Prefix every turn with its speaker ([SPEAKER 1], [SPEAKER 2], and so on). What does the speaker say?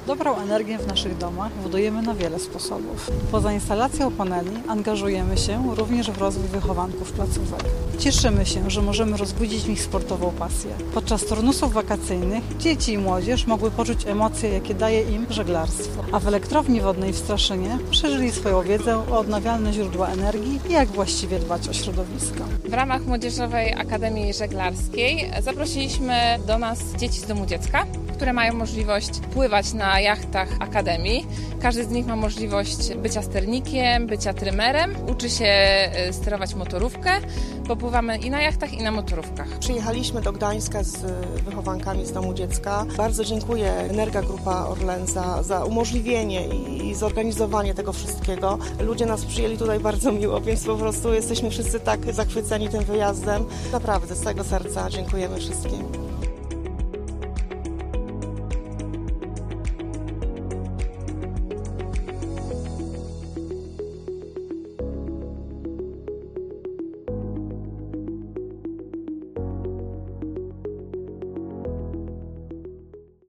[SPEAKER 1] Dobrą energię w naszych domach budujemy na wiele sposobów. Poza instalacją paneli angażujemy się również w rozwój wychowanków placówek. Cieszymy się, że możemy rozbudzić w nich sportową pasję. Podczas turnusów wakacyjnych dzieci i młodzież mogły poczuć emocje, jakie daje im żeglarstwo. A w elektrowni wodnej w Straszynie przeżyli swoją wiedzę o odnawialne źródła energii i jak właściwie dbać o środowisko.
[SPEAKER 2] W ramach Młodzieżowej Akademii Żeglarskiej zaprosiliśmy do nas dzieci z Domu Dziecka, które mają możliwość pływać na jachtach Akademii. Każdy z nich ma możliwość bycia sternikiem, bycia trymerem, uczy się sterować motorówkę. Popływamy i na jachtach, i na motorówkach.
[SPEAKER 3] Przyjechaliśmy do Gdańska z wychowankami z Domu Dziecka. Bardzo dziękuję Energa Grupa Orlen za umożliwienie i zorganizowanie tego wszystkiego. Ludzie nas przyjęli tutaj bardzo miło, więc po prostu jesteśmy wszyscy tak zachwyceni tym wyjazdem. Naprawdę z całego serca dziękujemy wszystkim.